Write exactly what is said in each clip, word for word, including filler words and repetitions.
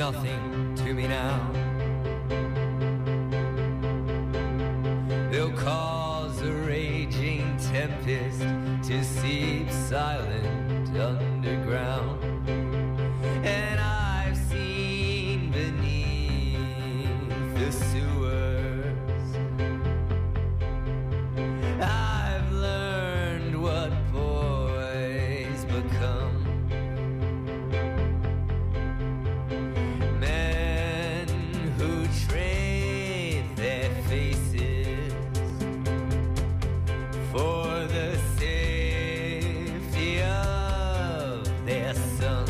nothing to me now. They'll cause a raging tempest to seep silent underground. And I've seen beneath the sewers, I've learned what boys become. Men who trade their faces for the safety of their sons.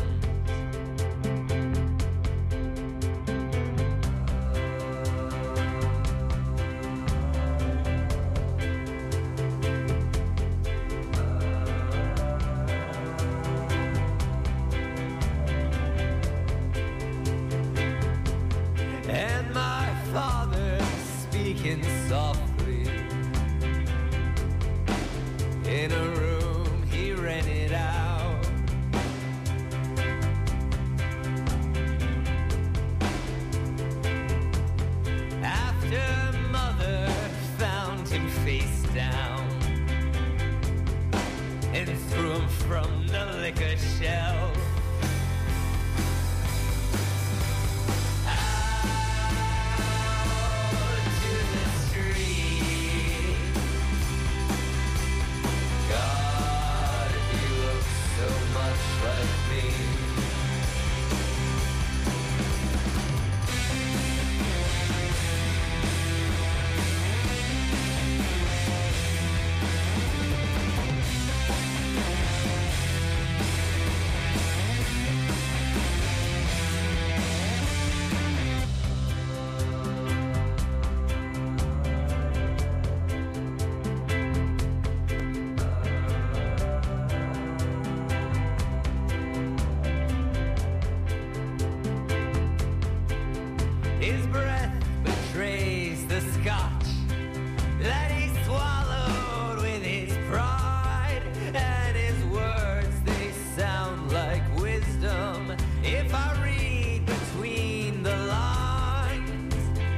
And my father speaking softly in a room he rented out. After mother found him face down and threw him from the liquor shelf. His breath betrays the scotch that he swallowed with his pride, and his words, they sound like wisdom if I read between the lines.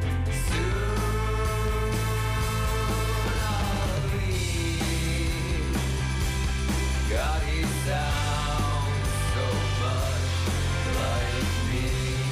Soon I'll leave. God, he sounds so much like me.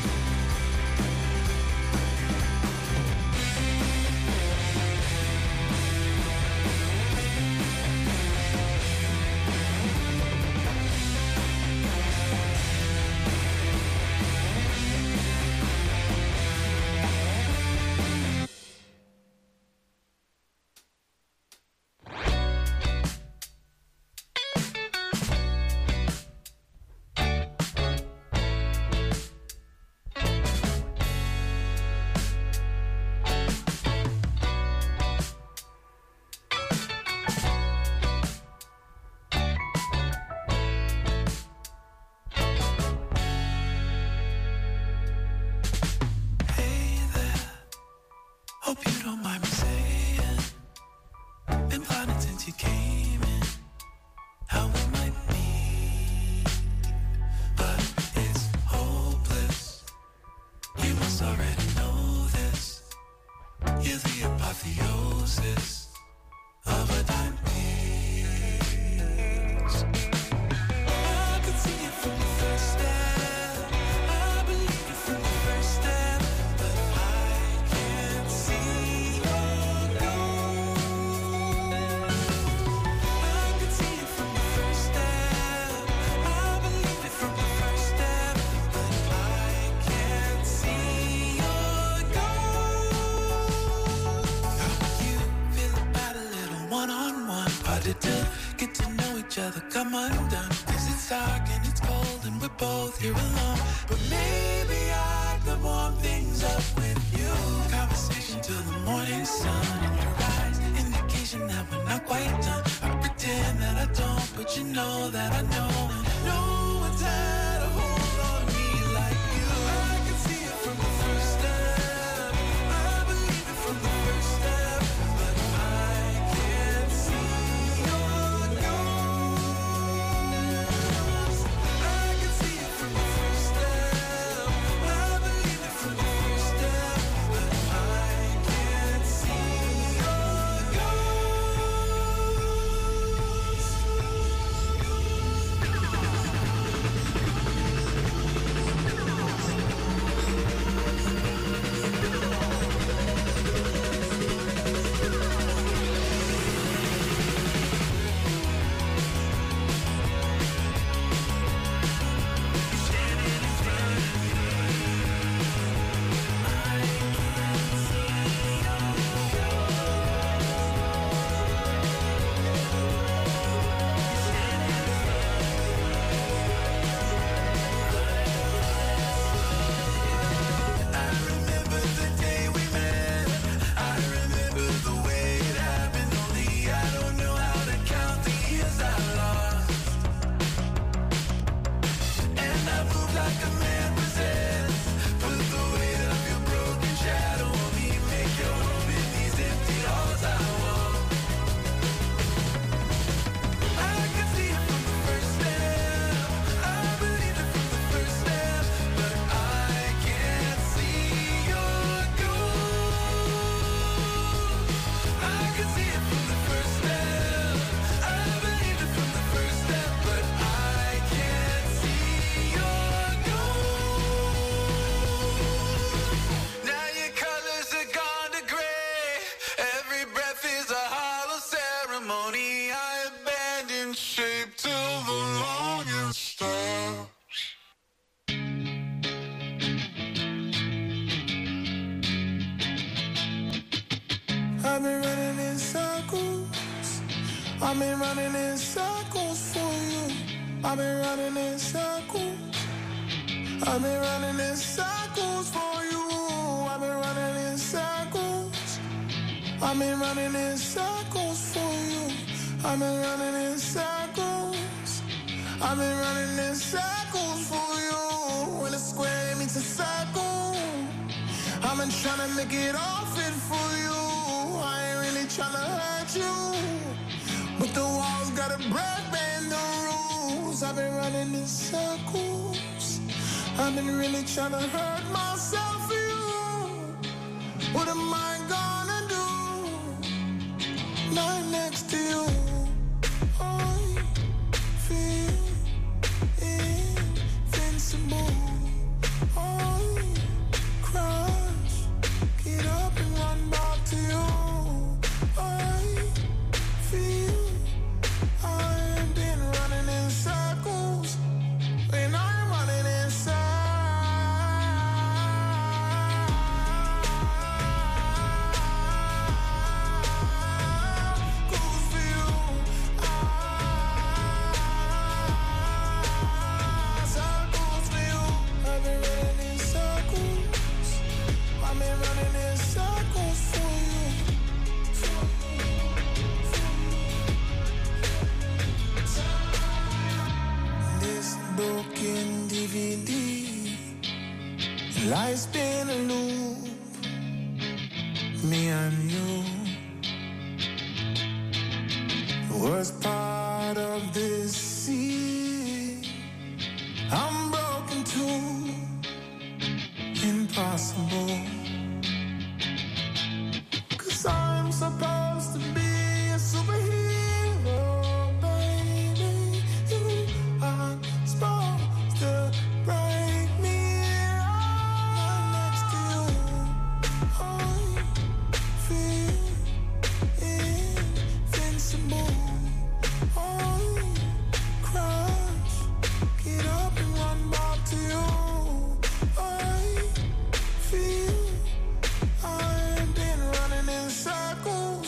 Hope you don't mind me saying, been plotting since you came in, how we might be, but it's hopeless. You must already know this. You're the apotheosis of a dime piece. I could see it from the first step. I believe it from the first step, but I can't see your goals. I could see it from the first step. I believe it from the first step, but I can't see your goals. How you feel about a little one-on-one? Harder to get to know each other, come undone. Cause it's dark and it's cold and we're both here alone. But maybe I could warm things up with you. Conversation till the morning sun in your eyes, indication that we're not quite done. I pretend that I don't, but you know that I know. No one's had a hold on me like you. I can see it from the first step. I believe it from the first step, but I can't see your goals. I can see it from the first step. I I've been running in circles. I've been running in circles for you. I've been running in circles. I've been running in circles for you. I've been running in circles. I've been running in circles for you. I've been running in circles. I've been running in circles for you. When a square meets a circle, I've been trying to make it all fit for you. I ain't really trying to hurt you, but the walls gotta break, bend the rules. I've been running in circles. I've been really trying to hurt myself for you. What am I gonna do? Lying next to you, I feel invincible. I crash, get up and run back to you. I feel I've been running in circles, and I'm running in circles. Broken D V D, life's been a loop, me and you. The worst part of this scene, I'm broken too, impossible. 'Cause I'm supposed to be a superhero, baby. You are supposed to break me right next to you. I feel invincible. I crash, get up and run back to you. I feel I've been running in circles.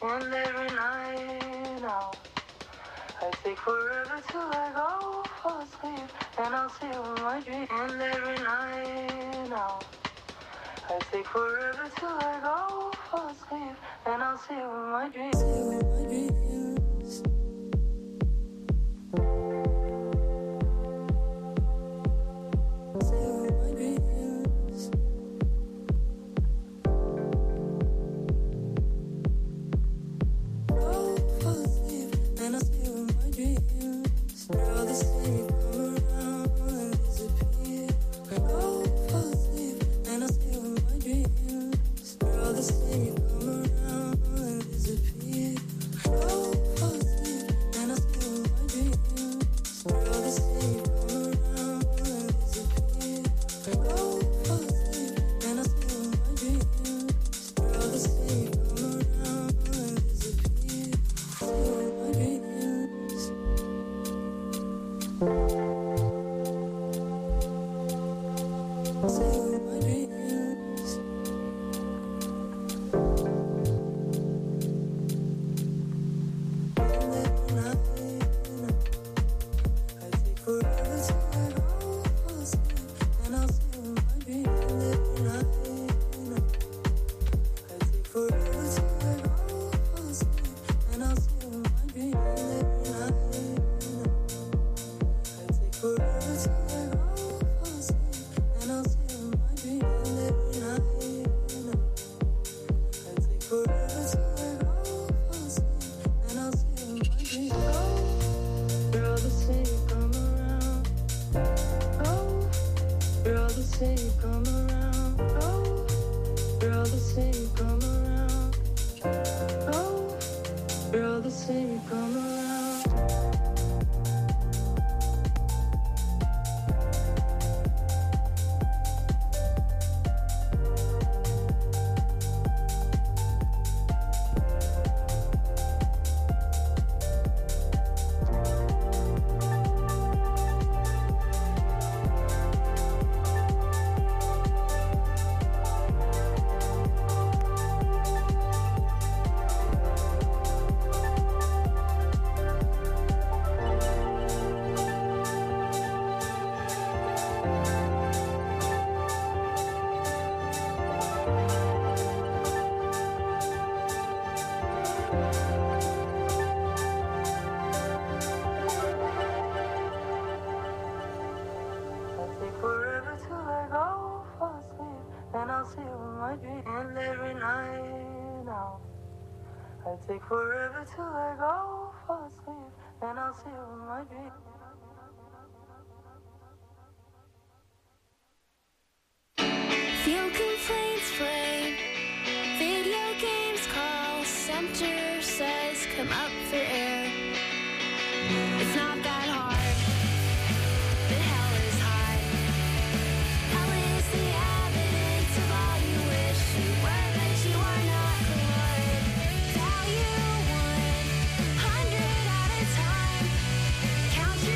And every night now I take forever till I go fall asleep, and I'll see you in my dream. And every night now I take forever till I go fall asleep, and I'll see you in my dreams. See you in my dreams. See you in my dreams. Go fall asleep, and I'll see you in my dreams. All the same, come around and disappear. Go fall asleep, and I'll see you in my dreams. All the same, come around and disappear. Go fall asleep, and I'll see you in my dreams. All the same, come around and disappear. Go fall asleep, and I'll see you in my dreams. All the same, come around and disappear. See you in my dreams. See you in my dreams. And every night I take forever till I go fall asleep, and I'll see you in my dreams. And every night I take forever till I go fall asleep, and I'll see you in my dreams. And every night I take forever till I go fall asleep, and I'll see you in my dreams. And every night I take forever till I go fall asleep, and I'll see you in my dreams. Oh, you're all the same, come around. Oh, you're all the same, come around. Oh, you're all the same, come around. Oh, you're all the same, come around. I take forever till I go fall asleep, and I'll see you in my dreams. And every night now I take forever till I go fall asleep, and I'll see you in my dreams. Fuel complaints flame, video games call center says come up for air. It's not that hard, but hell is high. Hell is the evidence of all you wish you were, but you are not good. Value one hundred at a time. Count your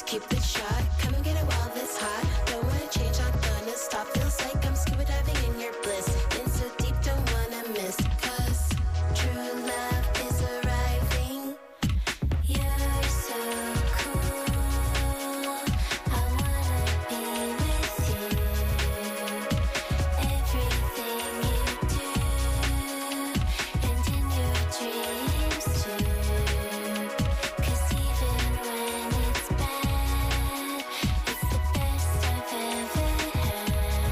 keep it short. Come and get it while it's hot. Don't wanna change, I'm gonna stop. Feels like I'm scuba diving in your bliss. In so deep, don't wanna miss. Cause true love is arriving. You're so cool. I wanna be with you. Everything you do, and in your dreams too. Cause even when it's bad, it's the best I've ever had.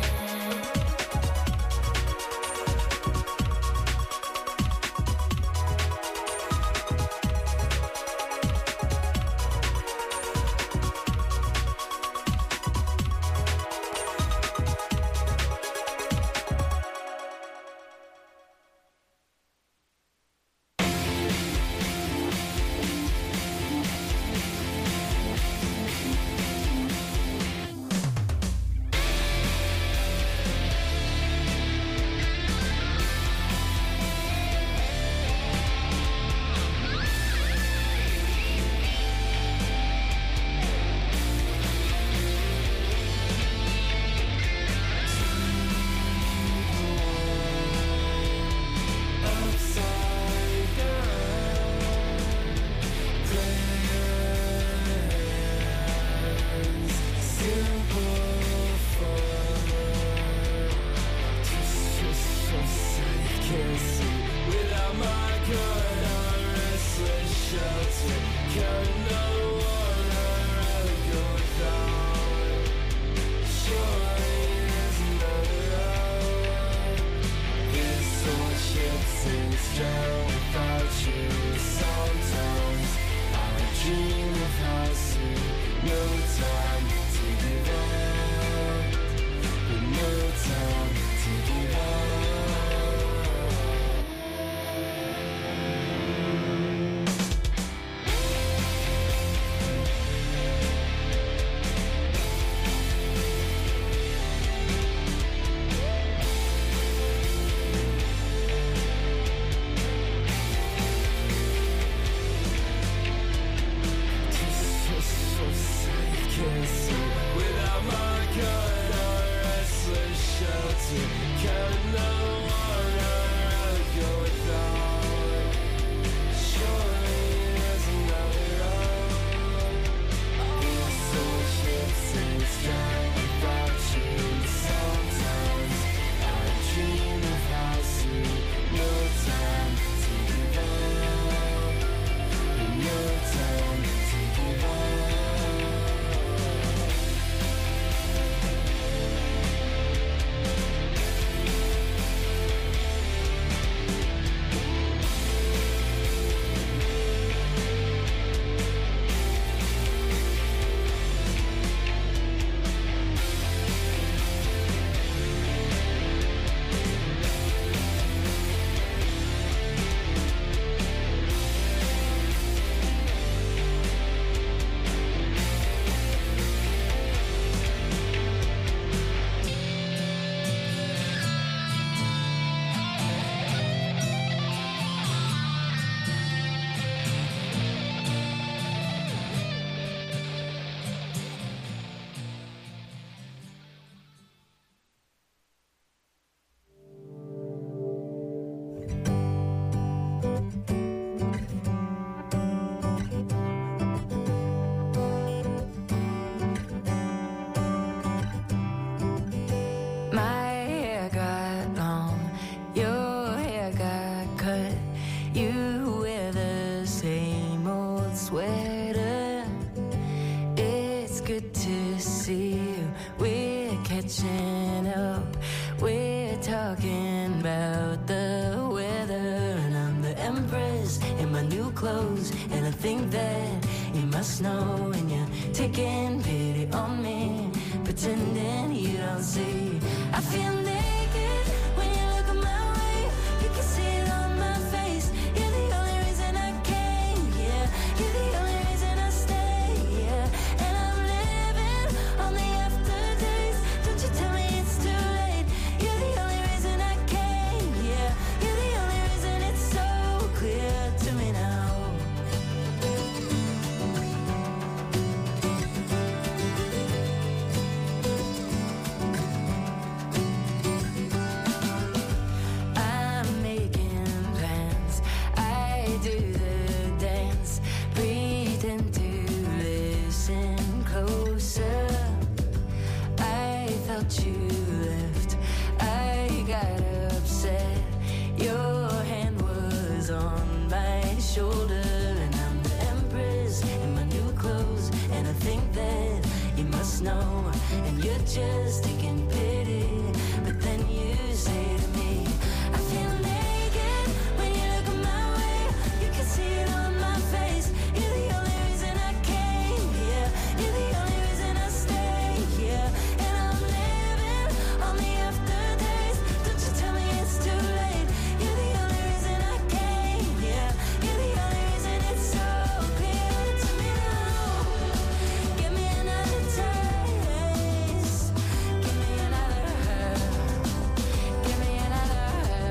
My hair got long, your hair got cut. You wear the same old sweater. It's good to see you. We're catching up. We're talking about the weather. And I'm the empress in my new clothes. And I think that you must know when you're taking pity on me, pretending you don't see. I feel naked when you look at my way. You can see it on my face. You're the only reason I came, yeah. You're the only reason I stay, yeah. And I'm living on the after days. Don't you tell me it's too late. You're the only reason I came, yeah. You're the only reason it's so clear to me now. thought you left. I got upset. Your hand was on my shoulder, and I'm the empress in my new clothes. And I think that you must know, and you're just taking pity. But then you say to me, I feel naked when you look at my way. You can see it on my face. You're the only reason I came here. You're the only reason I stay here. And I'm living on the aftertaste. Don't you tell me it's too late. You're the only reason I came here. You're the only reason it's so clear to me now. Give me another taste. Give me another. Give me another.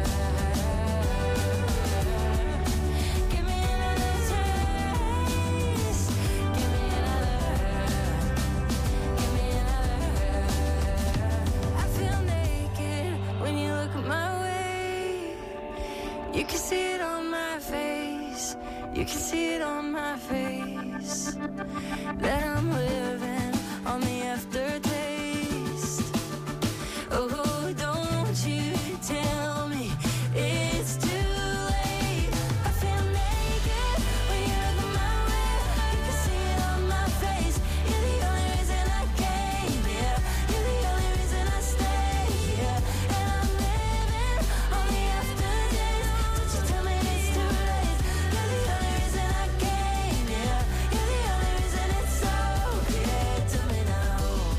Give me another taste. Give me another. Give me another. I feel naked when you look at my way. You can see it on my face. You can see it on my face. That I'm living on the aftertaste. Oh, don't you tell me it's too late. I feel naked when you look at my way. You can see it on my face. You're the only reason I came here. You're the only reason I stay here. And I'm living on the aftertaste. Don't you tell me it's too late. You're the only reason I came here. You're the only reason it's so clear to me now.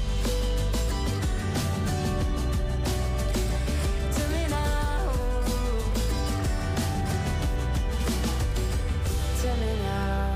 To me now. To me now.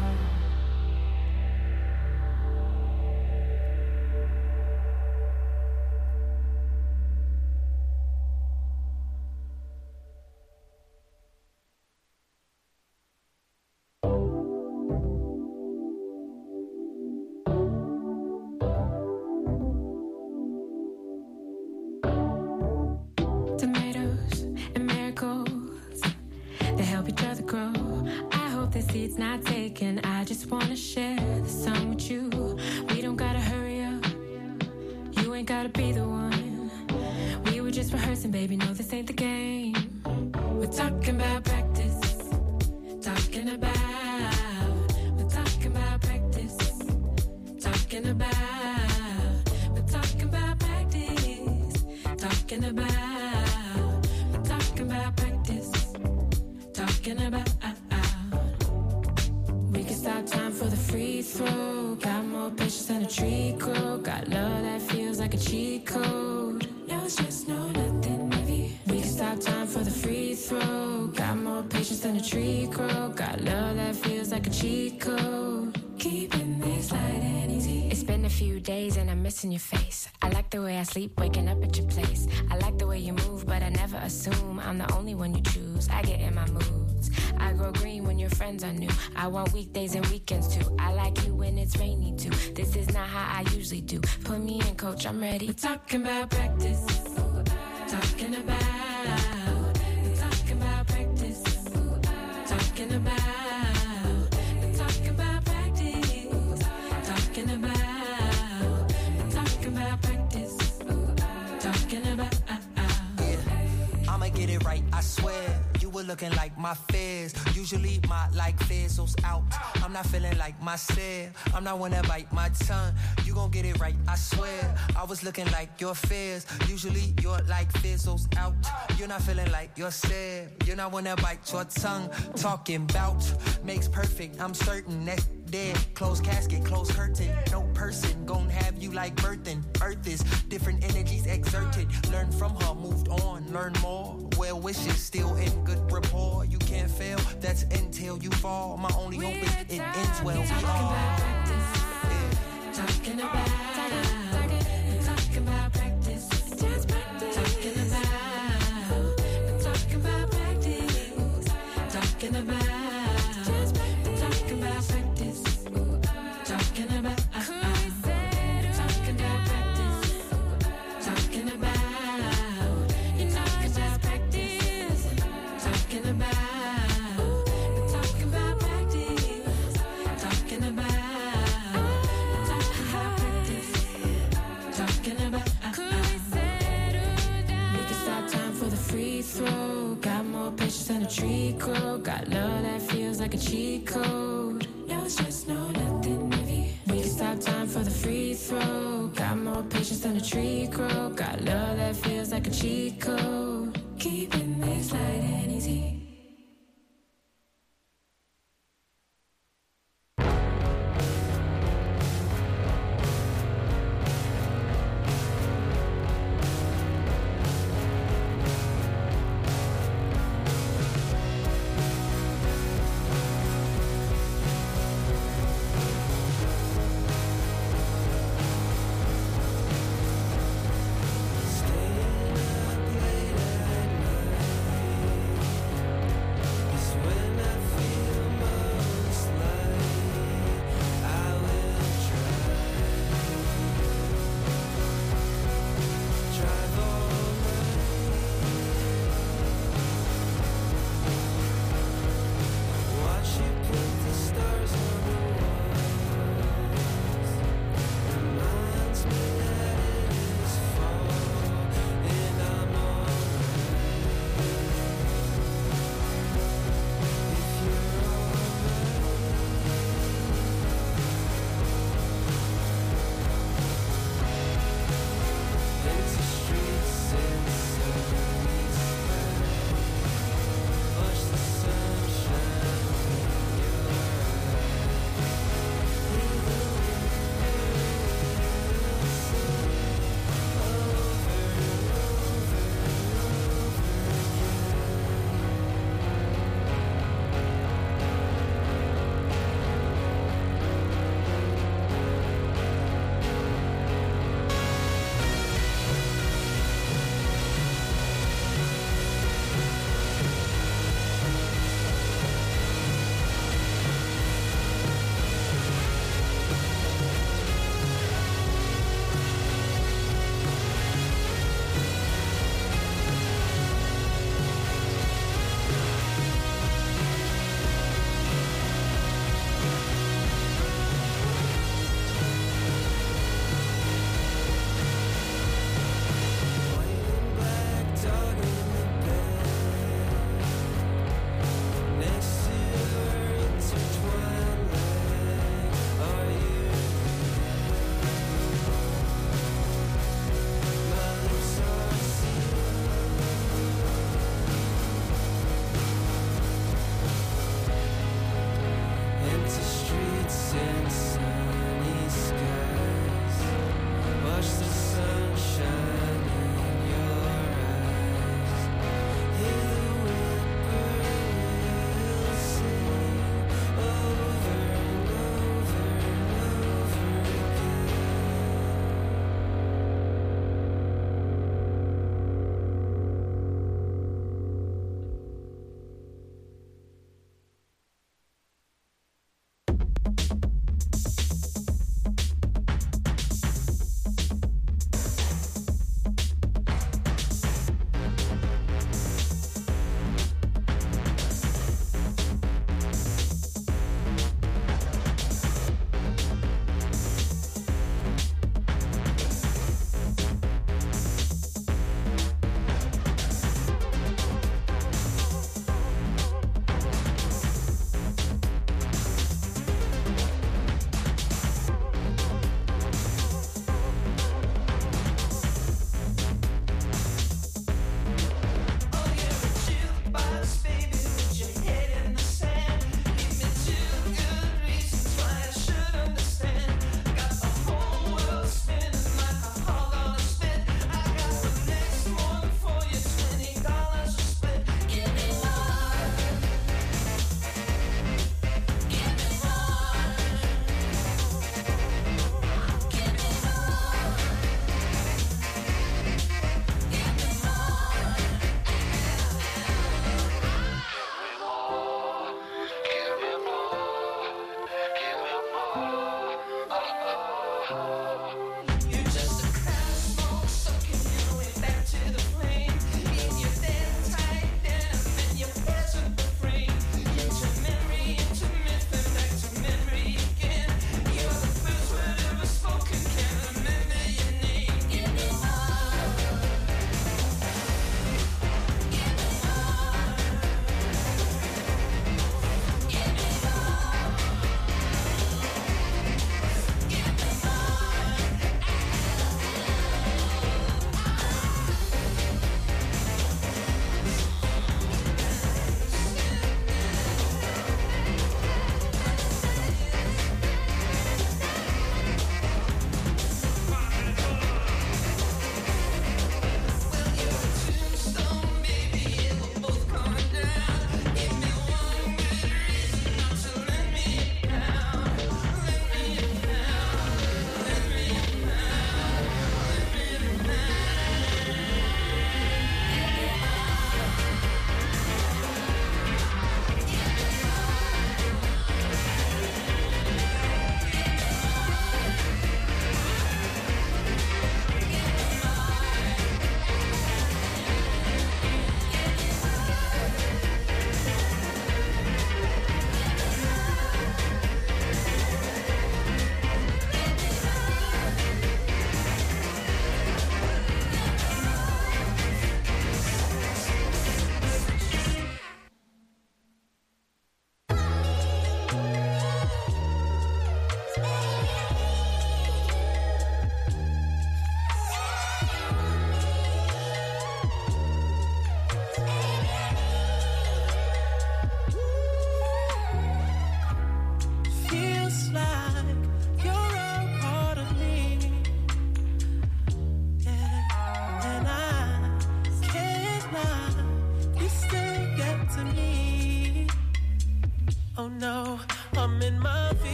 Tomatoes and marigolds, they help each other grow. I hope the seed's not taken. I just wanna share the sun with you. We don't gotta hurry up. You ain't gotta be the one. We were just rehearsing, baby. No, this ain't the game. We're talking about practice. Talking about. We're talking about practice. Talking about. We're talking about practice. Talking about. We're talking about practice. Talking about. We can stop time for the free throw. Got more patience than a tree grow. Got love that feels like a cheat code. No stress, no nothing heavy. We can stop time for the free throw. Got more patience than a tree grow. Got love that feels like a cheat code. Keeping this light and easy. It's been a few days and I'm missing your face. I like the way I sleep, waking up at your place. I like the way you move, but I never assume I'm the only one you choose. I get in my moods. I grow green when your friends are new. I want weekdays and weekends too. I like you when it's rainy too. This is not how I usually do. Put me in, coach, I'm ready. We're talking about practice. Talking about. We're talking about practice. Talking about. We're talking about practice. Talking about. We're talking about practice. Talking about. I'ma get it right, I swear. You were looking like my fears. Usually my like fizzles out. I'm not feeling like myself. I'm not one to bite my tongue. You gon' get it right, I swear. I was looking like your fears. Usually your like fizzles out. You're not feeling like yourself. You're not one to bite your tongue. Talking bout makes perfect. I'm certain that dead. Closed casket, closed curtain. No person gon' have you like birthing. Earth is different energies exerted. Learn from her, moved on, learn more. Well wishes, still in good rapport. You can't fail, that's until you fall. My only hope is it ends well. We Talking all about practice. Talking about. Talking about practice. Talking about. Talking about practice. Talking about. Talking about practice. Talking about. Talking about practice. Talking about. You know it's just practice. Talking about. Talking about practice. Talking about. Talking about practice. cheat code. No stress, no nothing heavy. We can stop time for the free throw. Got more patience than a tree grow. Got love that feels like a cheat code. Keeping this light and easy. Staying up late.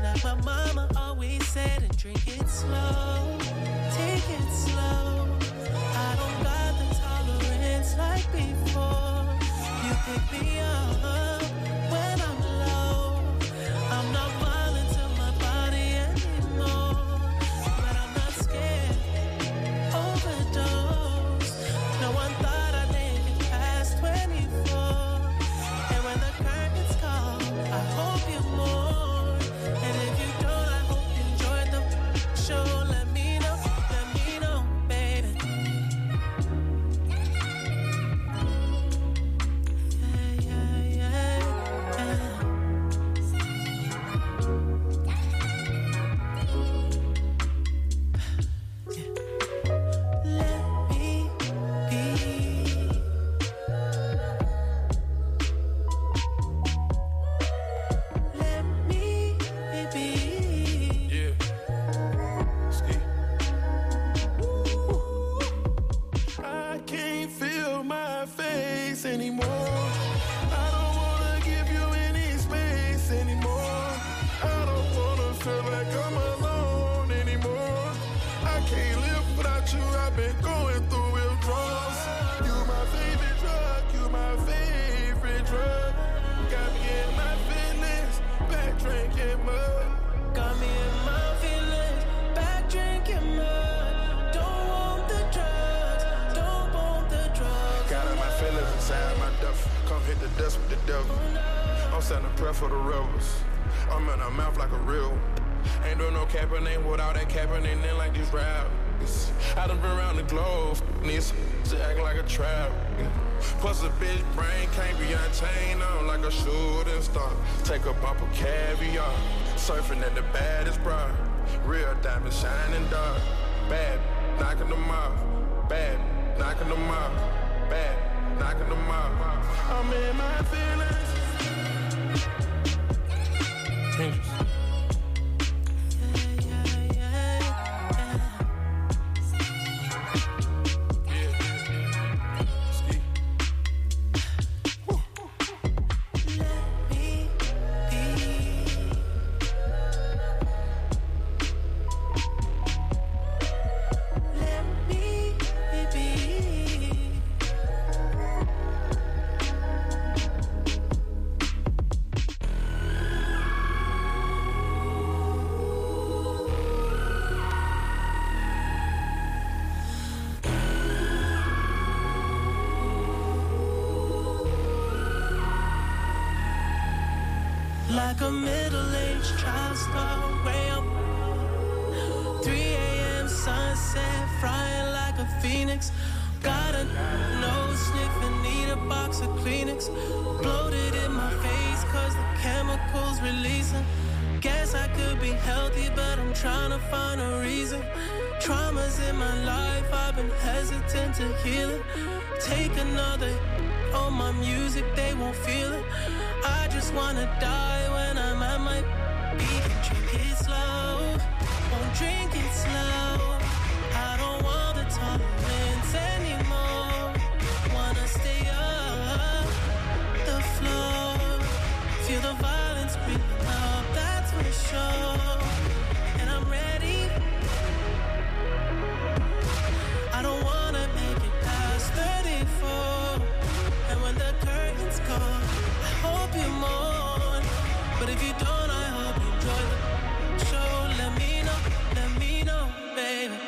like my mama always said, and drink it slow, take it slow. I don't got the tolerance like before. You pick me up when I'm low. I'm not violent to my body anymore, but I'm not scared. Overdose. No one thought I'd make it past twenty-four. And when the curtains call, I hope you're more. And if you don't, I hope you enjoyed the show. Let me know, let me know, baby. Yeah, yeah, yeah, yeah. Let me be. Let me be. Yeah. Ski. I can't feel my face anymore. I don't wanna give you any space anymore. I don't wanna feel like I'm alone anymore. I can't live without you. I've been going through withdrawals. You my favorite drug. You my favorite drug. Got me in my feelings. Back drinking mud. Got me in my feelings, back drinking mud. Don't want the drugs, don't want the drugs. Got all my feelings inside my duffel. Come hit the dust with the devil. I'm sending a prayer for the rebels. I'm in her mouth like a real one. Ain't doing no capping, ain't without that capping, ain't in like these rappers. I done been around the globe, need some to act like a trap. Plus a bitch brain can't be unchained on like a shooting star. Take a bump of caviar, surfing at the baddest bra. Real diamond shining dark. Bad, knocking them off. Bad, knocking them off. Bad, knocking them off. I'm in my feelings. Dangerous. Like a middle-aged child star, way up. three a.m. sunset, frying like a phoenix. Got a nose sniffing, need a box of Kleenex. Bloated in my face, cause the chemicals releasing. Guess I could be healthy, but I'm trying to find a reason. Traumas in my life, I've been hesitant to heal it. Take another on my music, they won't feel it. I just wanna die when I'm at my peak. Drink it slow, won't drink it slow. I don't want the tolerance anymore. Wanna stay up the floor. Feel the violence creeping up, that's for sure. And I'm ready. I don't wanna make it past thirty-four. And when the curtains go, I hope you mourn. But if you don't, I hope you enjoy the show. Let me know, let me know, baby.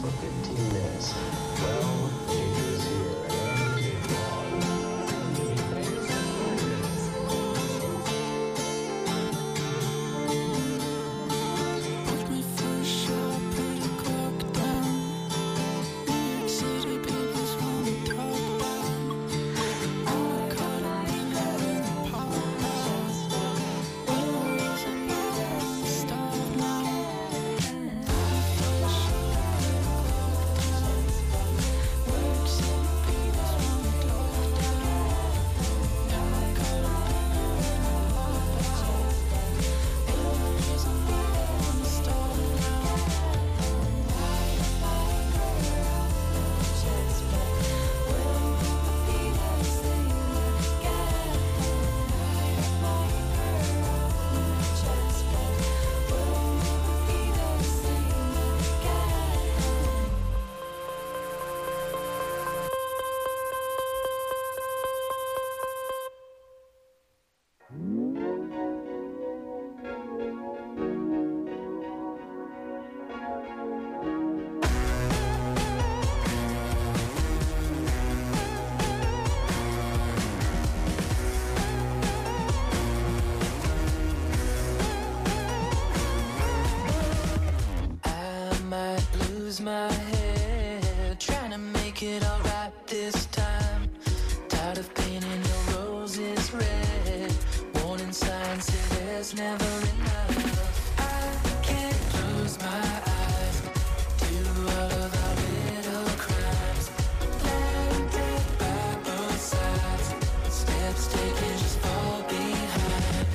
for fifteen minutes. Well, Jake is here and Jake Put my first shot, put a clock down. New York City babies wanna talk about. I'm caught up in the pop house. One reason why I stop now. My head, trying to make it all right this time. Tired of painting your roses red. Warning signs say there's never enough. I can't close my eyes to all of our little crimes. Blinded by both sides, steps taken just fall behind.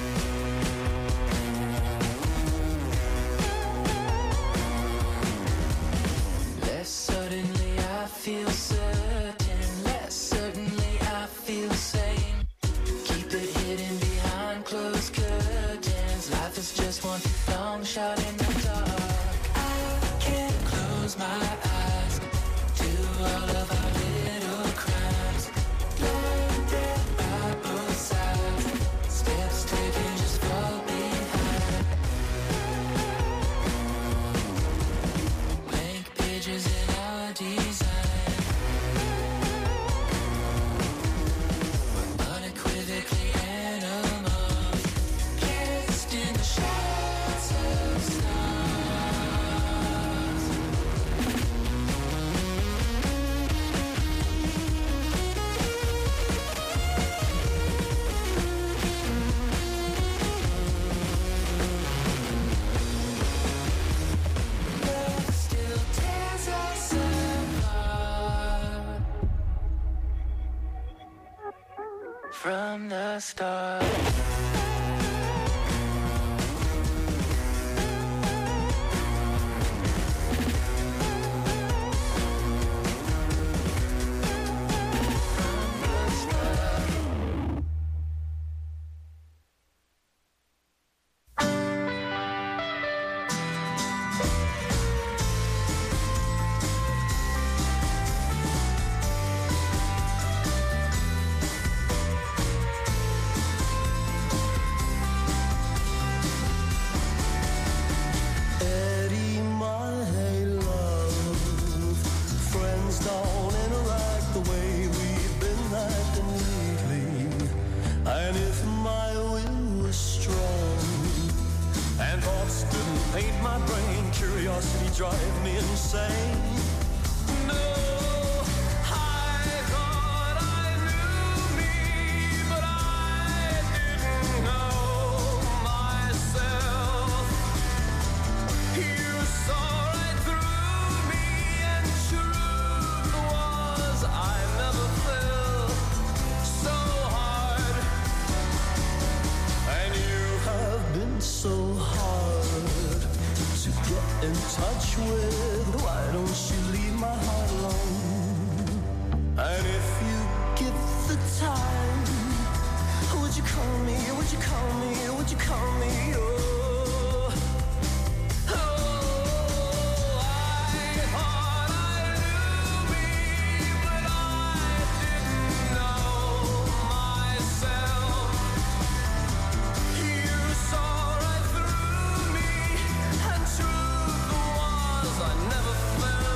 Suddenly I feel certain, less certainly I feel sane. Keep it hidden behind closed curtains. Life is just one long shot in the dark. I can't close my eyes to all of our little crimes. Blinded by both sides, steps taken just fall behind. Blank pages in our design, we're unequivocally animals, placed in the shadows of stars. Love still tears us apart from the start. Eddie, my hey love, friends don't interact the way we've been acting lately. And if my will was strong and thoughts didn't paint my brain, curiosity drive me insane. No, I thought I knew me, but I didn't know myself. You saw right through me, and truth was I never felt so hard. And you have been so hard to get in touch with. Why don't you leave my heart alone? And if you give the time, would you call me, would you call me, would you call me? Oh. I never felt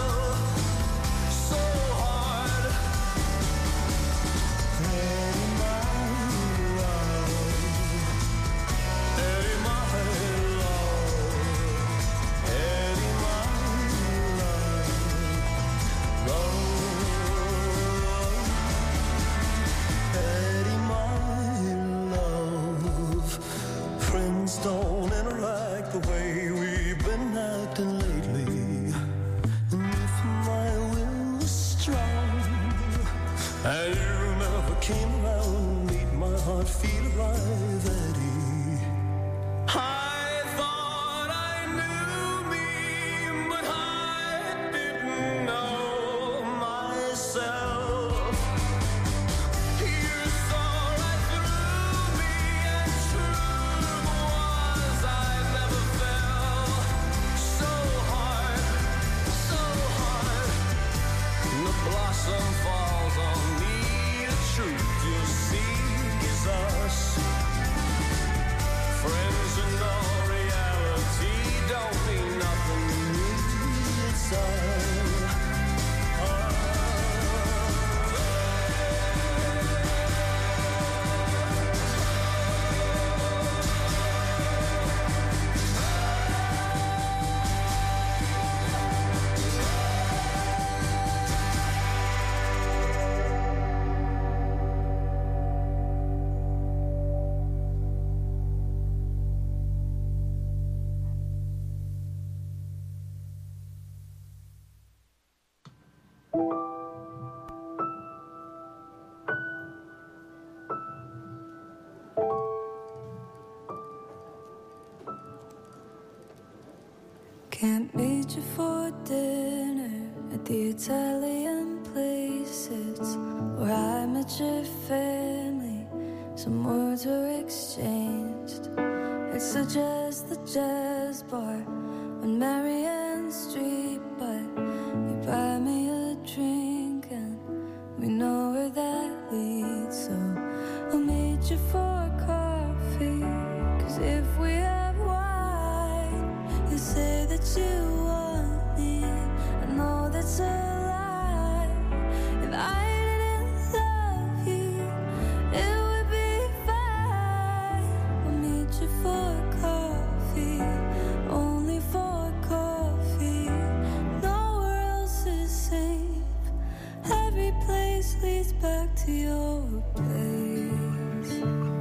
meet you for dinner at the Italian place. It's where I met your family. Some words were exchanged. It's so just the jazz bar on Marianne Street, but you buy me a drink and we know where that leads. So I'll meet you for coffee, 'cause if we have wine, you say that you want me. I know that's a lie. If I didn't love you, it would be fine. I'll meet you for coffee, only for coffee. Nowhere else is safe. Every place leads back to your place.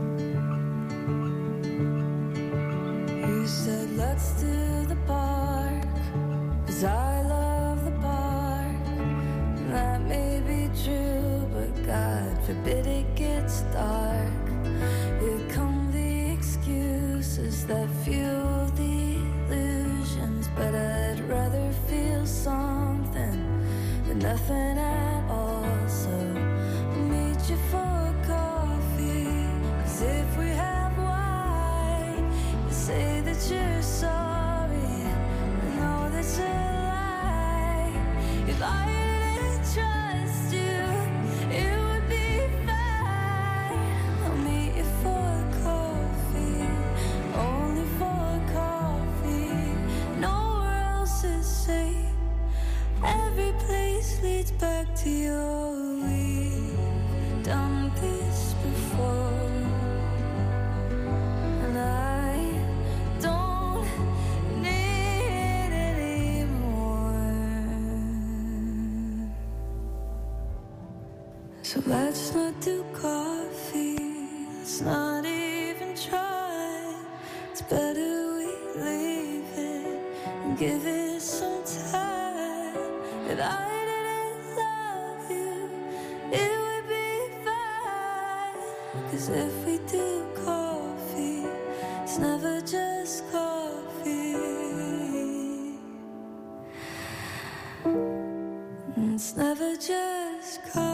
You said let's do the park, 'cause I love the park. And that may be true, but God forbid it gets dark. Here come the excuses that fuel the illusions, but I'd rather feel something than nothing at all. So I'll meet you for coffee, 'cause if we have wine, you say that you're sorry. I know that's a lie. If I didn't trust you, it would be fine. I'll meet you for coffee, only for coffee. Nowhere else is safe. Every place leads back to you. We've done this before, and I don't need any more. So let's not do coffee. Let's not even try. It's better we leave it and give it some time. If I didn't love you, it would be fine. 'Cause if we do coffee, it's never just coffee. It's never just coffee.